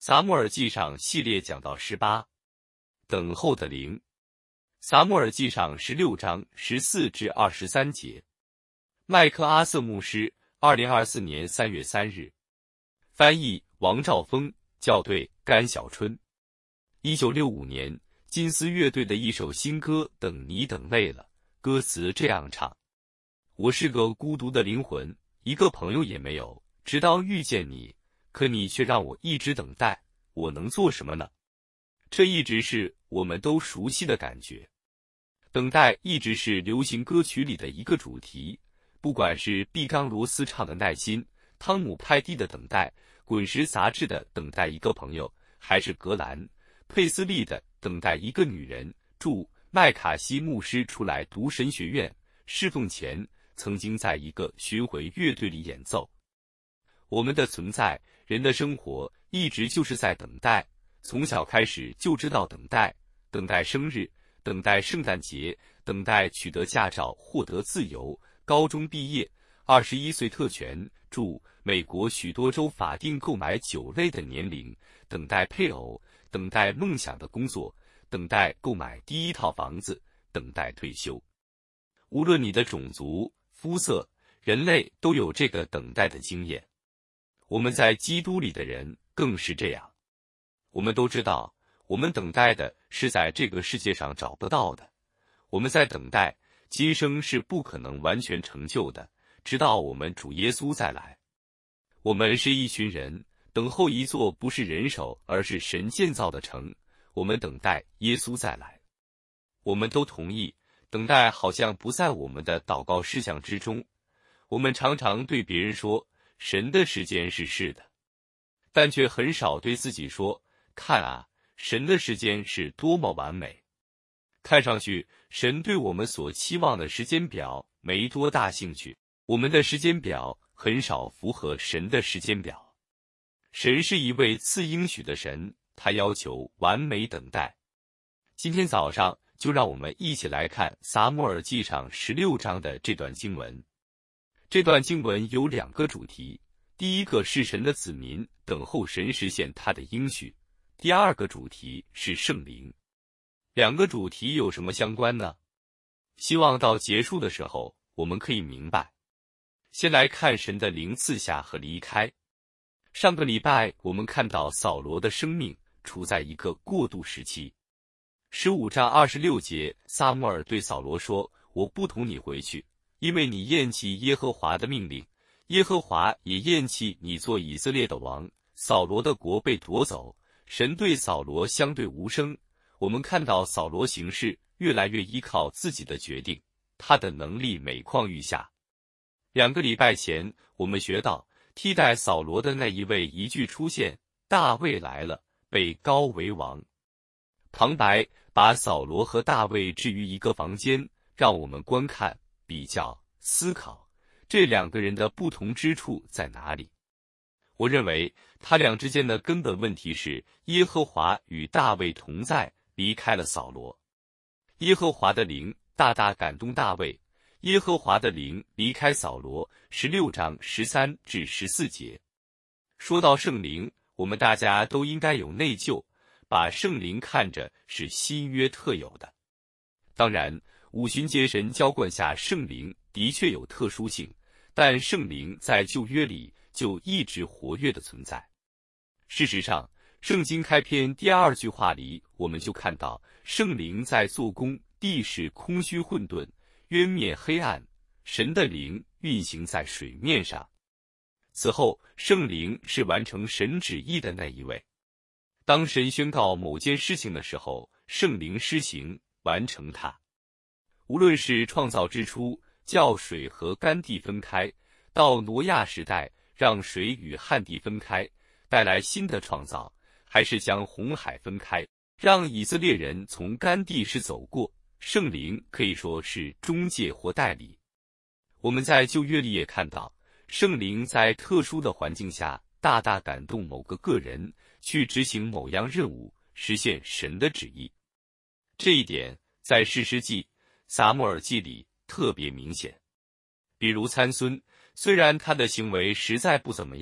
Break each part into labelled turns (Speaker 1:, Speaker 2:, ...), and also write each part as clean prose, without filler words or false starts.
Speaker 1: 撒母耳记上系列讲到18，等候的灵。撒母耳记上16章14至23节。麦克阿瑟牧师，2024年3月3日。翻译王兆峰，校对甘小春。1965年，金丝乐队的一首新歌《等你等累了》，歌词这样唱：我是个孤独的灵魂，一个朋友也没有，直到遇见你，可你却让我一直等待，我能做什么呢？这一直是我们都熟悉的感觉。等待一直是流行歌曲里的一个主题，不管是毕刚罗斯唱的耐心，汤姆派蒂的等待，滚石杂志的等待一个朋友，还是格兰佩斯利的等待一个女人。祝麦卡锡牧师出来读神学院侍奉前，曾经在一个巡回乐队里演奏。我们的存在，人的生活一直就是在等待，从小开始就知道等待，等待生日，等待圣诞节，等待取得驾照获得自由，高中毕业，21岁特权，祝美国许多州法定购买酒类的年龄，等待配偶，等待梦想的工作，等待购买第一套房子，等待退休。无论你的种族、肤色，人类都有这个等待的经验。我们在基督里的人更是这样。我们都知道，我们等待的是在这个世界上找不到的。我们在等待，今生是不可能完全成就的，直到我们主耶稣再来。我们是一群人，等候一座不是人手，而是神建造的城。我们等待耶稣再来。我们都同意，等待好像不在我们的祷告事项之中。我们常常对别人说，神的时间是是的，但却很少对自己说，看啊，神的时间是多么完美。看上去，神对我们所期望的时间表没多大兴趣，我们的时间表很少符合神的时间表。神是一位赐应许的神，他要求完美等待。今天早上就让我们一起来看撒母耳记上16章的这段经文。这段经文有2个主题，第一个是神的子民等候神实现他的应许，第二个主题是圣灵。2个主题有什么相关呢？希望到结束的时候我们可以明白。先来看神的灵赐下和离开。上个礼拜我们看到扫罗的生命处在一个过渡时期。15章26节，撒母耳对扫罗说，我不同你回去，因为你厌弃耶和华的命令，耶和华也厌弃你做以色列的王。扫罗的国被夺走，神对扫罗相对无声。我们看到扫罗行事越来越依靠自己的决定，他的能力每况愈下。2个礼拜前我们学到，替代扫罗的那一位一句出现，大卫来了，被膏为王。旁白把扫罗和大卫置于一个房间，让我们观看、比较、思考这2个人的不同之处在哪里。我认为他俩之间的根本问题是耶和华与大卫同在，离开了扫罗。耶和华的灵大大感动大卫，耶和华的灵离开扫罗。16章13至14节。说到圣灵，我们大家都应该有内疚，把圣灵看着是新约特有的。当然，五旬节神浇灌下圣灵的确有特殊性，但圣灵在旧约里就一直活跃的存在。事实上，圣经开篇第2句话里，我们就看到圣灵在做工，地是空虚混沌，渊面黑暗，神的灵运行在水面上。此后，圣灵是完成神旨意的那一位。当神宣告某件事情的时候，圣灵施行，完成它。无论是创造之初，叫水和干地分开，到挪亚时代，让水与旱地分开，带来新的创造，还是将红海分开，让以色列人从干地时走过，圣灵可以说是中介或代理。我们在旧约里也看到，圣灵在特殊的环境下大大感动某个个人，去执行某样任务，实现神的旨意。这一点在士师记、撒母耳记里特别明显。比如参孙，虽然他的行为实在不怎么样，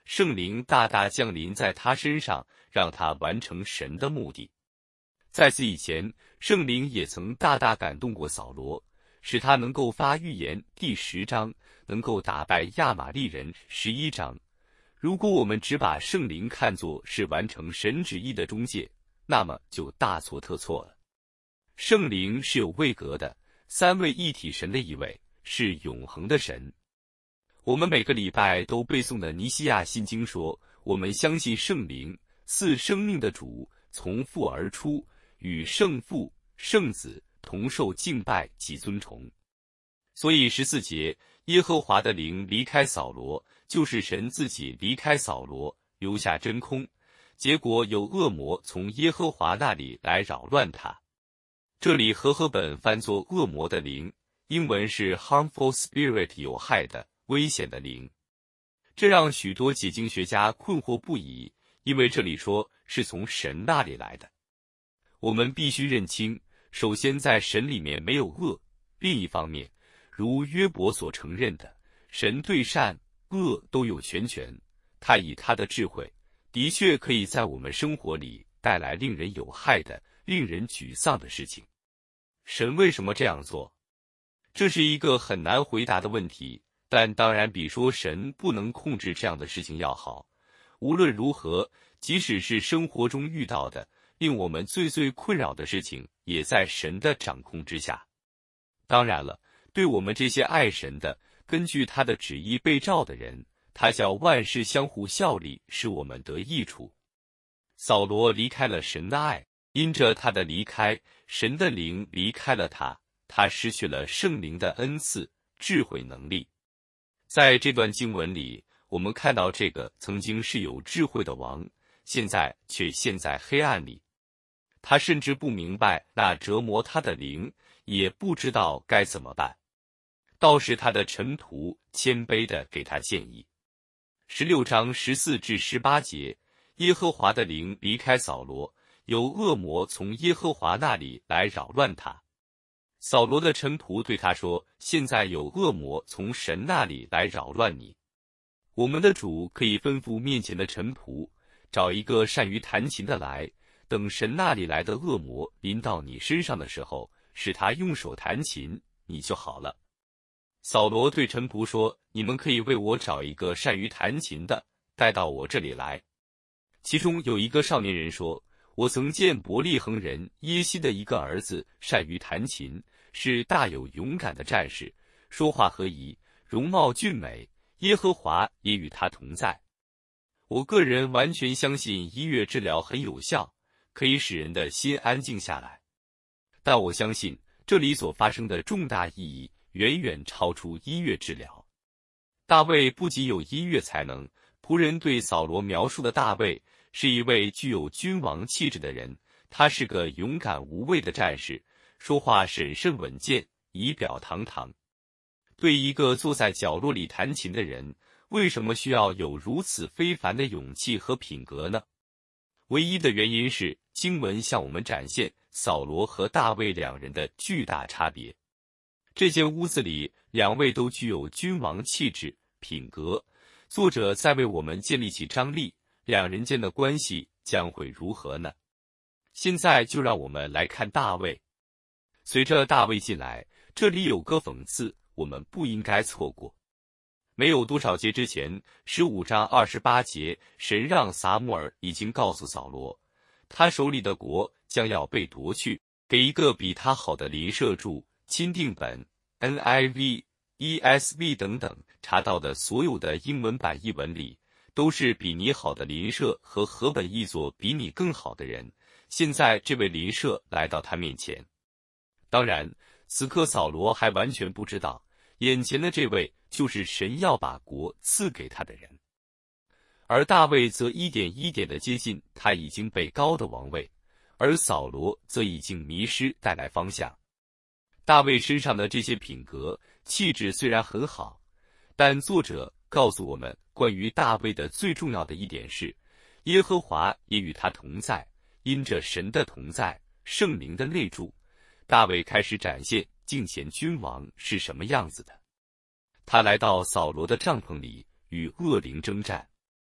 Speaker 1: 圣灵大大降临在他身上，让他完成神的目的。在此以前，圣灵也曾大大感动过扫罗，使他能够发预言第10章，能够打败亚玛力人11章。如果我们只把圣灵看作是完成神旨意的中介，那么就大错特错了。圣灵是有位格的，三位一体神的一位，是永恒的神。我们每个礼拜都背诵的尼西亚信经说，我们相信圣灵，赐生命的主，从父而出，与圣父、圣子同受敬拜及尊崇。所以14节，耶和华的灵离开扫罗，就是神自己离开扫罗，留下真空，结果有恶魔从耶和华那里来扰乱他。这里和合本翻作恶魔的灵，英文是 harmful spirit， 有害的、危险的灵。这让许多解经学家困惑不已，因为这里说是从神那里来的。我们必须认清，首先在神里面没有恶，另一方面，如约伯所承认的，神对善恶都有全权，他以他的智慧的确可以在我们生活里带来令人有害的、令人沮丧的事情。神为什么这样做？这是一个很难回答的问题，但当然比说神不能控制这样的事情要好。无论如何，即使是生活中遇到的令我们最困扰的事情，也在神的掌控之下。当然了，对我们这些爱神的、根据他的旨意被召的人，他叫万事相互效力，使我们得益处。扫罗离开了神的爱，因着他的离开，神的灵离开了他，他失去了圣灵的恩赐、智慧能力。在这段经文里，我们看到这个曾经是有智慧的王，现在却陷在黑暗里。他甚至不明白那折磨他的灵，也不知道该怎么办。倒是他的臣仆谦卑地给他建议。16章14至18节，耶和华的灵离开扫罗，有恶魔从耶和华那里来扰乱他。扫罗的臣仆对他说，现在有恶魔从神那里来扰乱你。我们的主可以吩咐面前的臣仆，找一个善于弹琴的来，等神那里来的恶魔临到你身上的时候，使他用手弹琴，你就好了。扫罗对臣仆说，你们可以为我找一个善于弹琴的，带到我这里来。其中有一个少年人说，我曾见伯利恒人耶西的一个儿子善于弹琴，是大有勇敢的战士，说话和宜，容貌俊美，耶和华也与他同在。我个人完全相信医乐治疗很有效，可以使人的心安静下来。但我相信这里所发生的重大意义远远超出医乐治疗。大卫不仅有医乐才能，仆人对扫罗描述的大卫是一位具有君王气质的人，他是个勇敢无畏的战士，说话审慎稳健，仪表堂堂。对一个坐在角落里弹琴的人，为什么需要有如此非凡的勇气和品格呢？唯一的原因是经文向我们展现扫罗和大卫两人的巨大差别。这间屋子里，两位都具有君王气质、品格。作者在为我们建立起张力，两人间的关系将会如何呢？现在就让我们来看大卫。随着大卫进来，这里有个讽刺，我们不应该错过。没有多少节之前，15章28节，神让撒母耳已经告诉扫罗，他手里的国将要被夺去，给一个比他好的邻舍住。钦定本、NIV、ESV 等等查到的所有的英文版译文里，都是比你好的邻舍和合本译作比你更好的人。现在这位邻舍来到他面前，当然，此刻扫罗还完全不知道，眼前的这位就是神要把国赐给他的人，而大卫则一点一点地接近他已经被高的王位，而扫罗则已经迷失，带来方向。大卫身上的这些品格、气质虽然很好，但作者告诉我们，关于大卫的最重要的一点是，耶和华也与他同在，因着神的同在，圣灵的内住，大卫开始展现敬虔君王是什么样子的。他来到扫罗的帐篷里，与恶灵征战。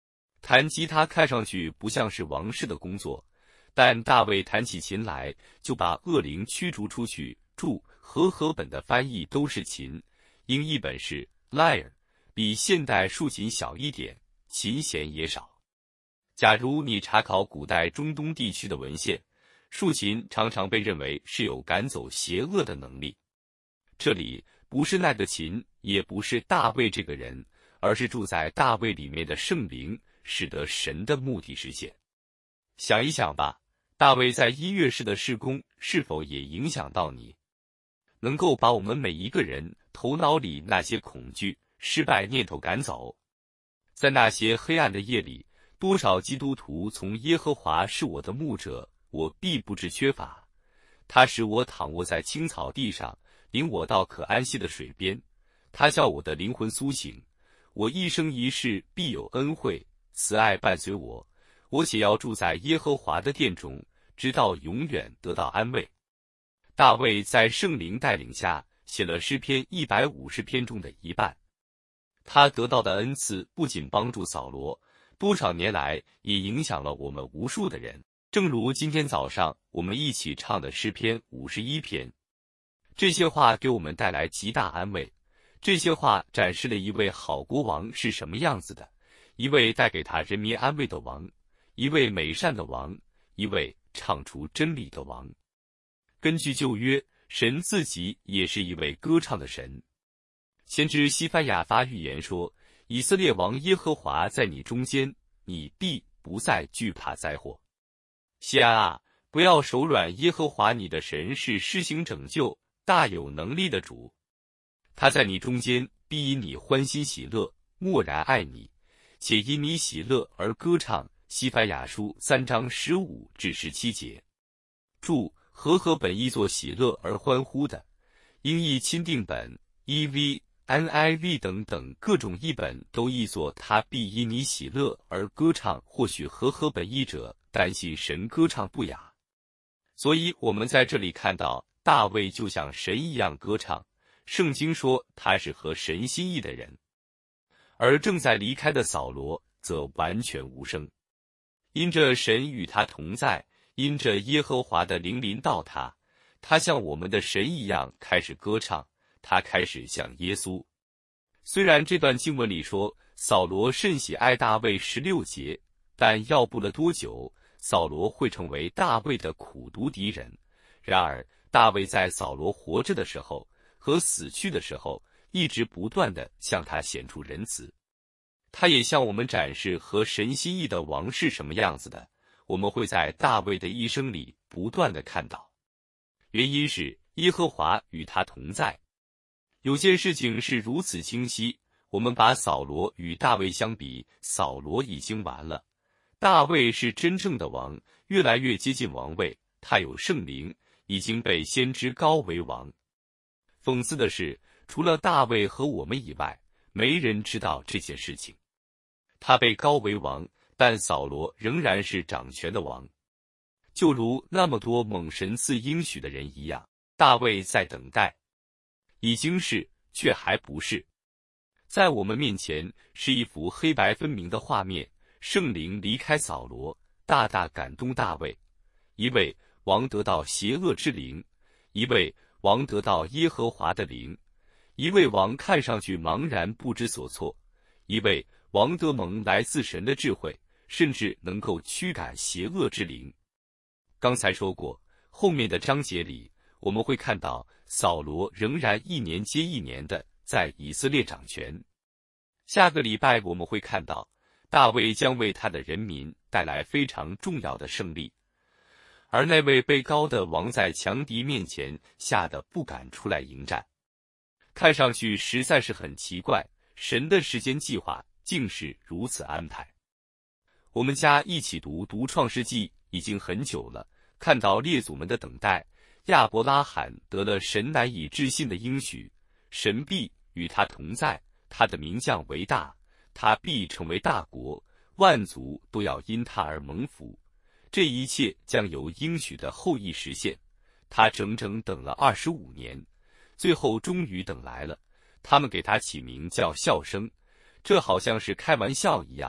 Speaker 1: 弹吉他看上去不像是王室的工作，但大卫弹起琴来，就把恶灵驱逐出去。注：和合本的翻译都是琴，英译本是 lyre， 比现代竖琴小一点，琴弦也少。假如你查考古代中东地区的文献，竖琴常常被认为是有赶走邪恶的能力。这里不是那个琴，也不是大卫这个人，而是住在大卫里面的圣灵，使得神的目的实现。想一想吧，大卫在音乐室的事工是否也影响到你？能够把我们每一个人头脑里那些恐惧、失败念头赶走。在那些黑暗的夜里，多少基督徒从耶和华是我的牧者，我必不致缺乏。他使我躺卧在青草地上，领我到可安息的水边。他叫我的灵魂苏醒，我一生一世必有恩惠，慈爱伴随我。我且要住在耶和华的殿中，直到永远得到安慰。大卫在圣灵带领下写了诗篇150篇中的一半。他得到的恩赐不仅帮助扫罗，多少年来也影响了我们无数的人。正如今天早上我们一起唱的诗篇51篇。这些话给我们带来极大安慰。这些话展示了一位好国王是什么样子的，一位带给他人民安慰的王，一位美善的王，一位唱出真理的王。根据旧约，神自己也是一位歌唱的神。先知西番雅发预言说，以色列王耶和华在你中间，你必不再惧怕灾祸。西安啊，不要手软，耶和华你的神是施行拯救、大有能力的主。他在你中间，必因你欢欣喜乐，默然爱你，且因你喜乐而歌唱。西番雅书3章15至17节。注：和合本译作喜乐而欢呼的，英译钦定本、EV、NIV 等等各种译本都译作他必因你喜乐而歌唱。或许和合本译者担心神歌唱不雅，所以我们在这里看到大卫就像神一样歌唱。圣经说他是合神心意的人，而正在离开的扫罗则完全无声。因着神与他同在，因着耶和华的灵临到他，他像我们的神一样开始歌唱，他开始像耶稣。虽然这段经文里说扫罗甚喜爱大卫16节，但要不了多久，扫罗会成为大卫的苦毒敌人。然而大卫在扫罗活着的时候和死去的时候，一直不断地向他显出仁慈。他也向我们展示合神心意的王是什么样子的，我们会在大卫的一生里不断地看到。原因是耶和华与他同在。有件事情是如此清晰，我们把扫罗与大卫相比，扫罗已经完了，大卫是真正的王，越来越接近王位，他有圣灵，已经被先知高为王。讽刺的是，除了大卫和我们以外，没人知道这件事情。他被高为王，但扫罗仍然是掌权的王。就如那么多蒙神赐应许的人一样，大卫在等待，已经是，却还不是。在我们面前是一幅黑白分明的画面，圣灵离开扫罗，大大感动大卫。一位王得到邪恶之灵，一位王得到耶和华的灵，一位王看上去茫然不知所措，一位王得蒙来自神的智慧，甚至能够驱赶邪恶之灵。刚才说过，后面的章节里我们会看到扫罗仍然一年接一年的在以色列掌权。下个礼拜我们会看到大卫将为他的人民带来非常重要的胜利，而那位被高的王在强敌面前吓得不敢出来迎战。看上去实在是很奇怪，神的时间计划竟是如此安排。我们家一起读创世纪已经很久了，看到列祖们的等待，亚伯拉罕得了神难以置信的应许，神必与他同在，他的名将为大，他必成为大国，万族都要因他而蒙福。这一切将由应许的后裔实现。他整整等了25年，最后终于等来了。他们给他起名叫笑声，这好像是开玩笑一样，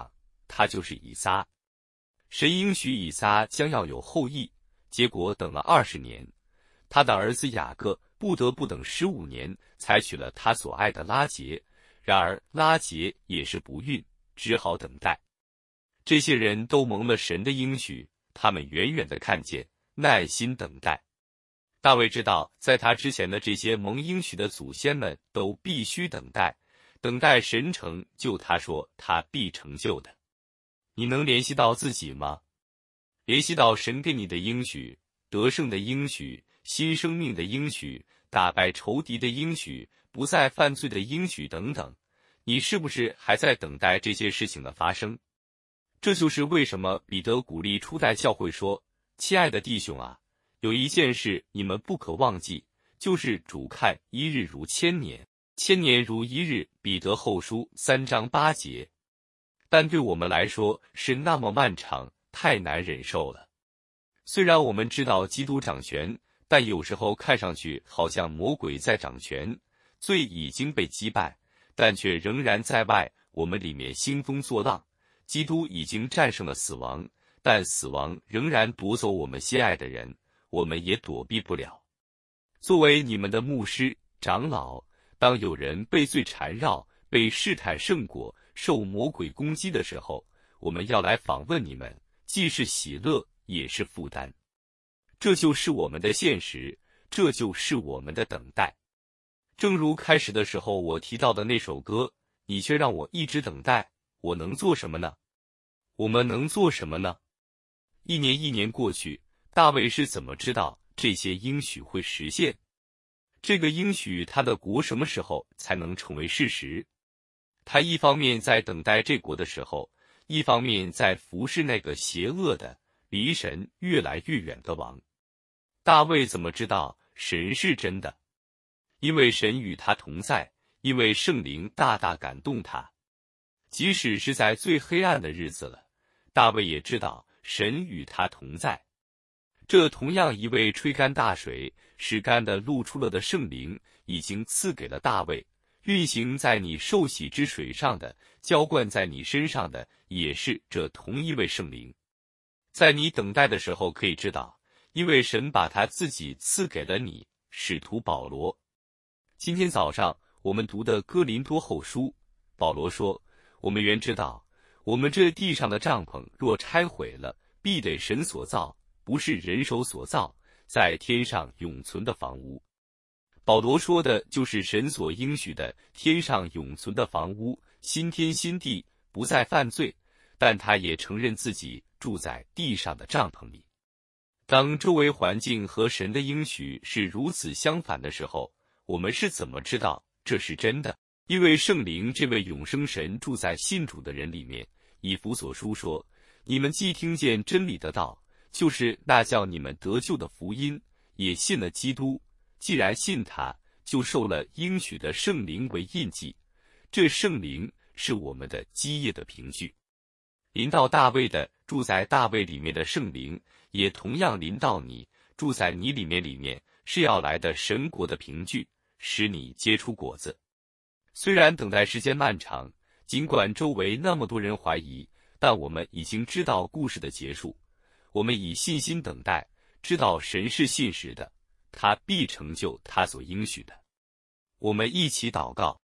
Speaker 1: 他就是以撒。神应许以撒将要有后裔，结果等了20年，他的儿子雅各不得不等15年，才娶了他所爱的拉结。然而拉结也是不孕，只好等待。这些人都蒙了神的应许，他们远远地看见，耐心等待。大卫知道，在他之前的这些蒙应许的祖先们都必须等待，等待神成就他说他必成就的。你能联系到自己吗？联系到神给你的应许，得胜的应许，新生命的应许，打败仇敌的应许，不再犯罪的应许等等，你是不是还在等待这些事情的发生？这就是为什么彼得鼓励初代教会说：亲爱的弟兄啊，有一件事你们不可忘记，就是主看一日如千年，千年如一日。彼得后书3章8节。但对我们来说是那么漫长，太难忍受了。虽然我们知道基督掌权，但有时候看上去好像魔鬼在掌权，罪已经被击败，但却仍然在外，我们里面兴风作浪。基督已经战胜了死亡，但死亡仍然夺走我们心爱的人，我们也躲避不了。作为你们的牧师、长老，当有人被罪缠绕，被试探胜过，受魔鬼攻击的时候，我们要来访问你们，既是喜乐，也是负担。这就是我们的现实，这就是我们的等待。正如开始的时候我提到的那首歌，你却让我一直等待，我能做什么呢？我们能做什么呢？一年过去，大卫是怎么知道这些应许会实现？这个应许他的国什么时候才能成为事实？他一方面在等待这国的时候，一方面在服侍那个邪恶的、离神越来越远的王。大卫怎么知道神是真的？因为神与他同在，因为圣灵大大感动他。即使是在最黑暗的日子了，大卫也知道神与他同在。这同样一位吹干大水，使干的露出了的圣灵，已经赐给了大卫，运行在你受洗之水上的，浇灌在你身上的，也是这同一位圣灵。在你等待的时候可以知道，因为神把他自己赐给了你。使徒保罗。今天早上我们读的哥林多后书，保罗说，我们原知道，我们这地上的帐篷若拆毁了，必得神所造，不是人手所造，在天上永存的房屋。保罗说的就是神所应许的天上永存的房屋，新天新地，不再犯罪，但他也承认自己住在地上的帐篷里。当周围环境和神的应许是如此相反的时候，我们是怎么知道这是真的？因为圣灵这位永生神住在信主的人里面。以弗所书说，你们既听见真理的道，就是那叫你们得救的福音，也信了基督，既然信他，就受了应许的圣灵为印记。这圣灵是我们的基业的凭据。临到大卫的，住在大卫里面的圣灵，也同样临到你，住在你里面，是要来的神国的凭据，使你结出果子。虽然等待时间漫长，尽管周围那么多人怀疑，但我们已经知道故事的结束。我们以信心等待，知道神是信实的，他必成就他所应许的。我们一起祷告。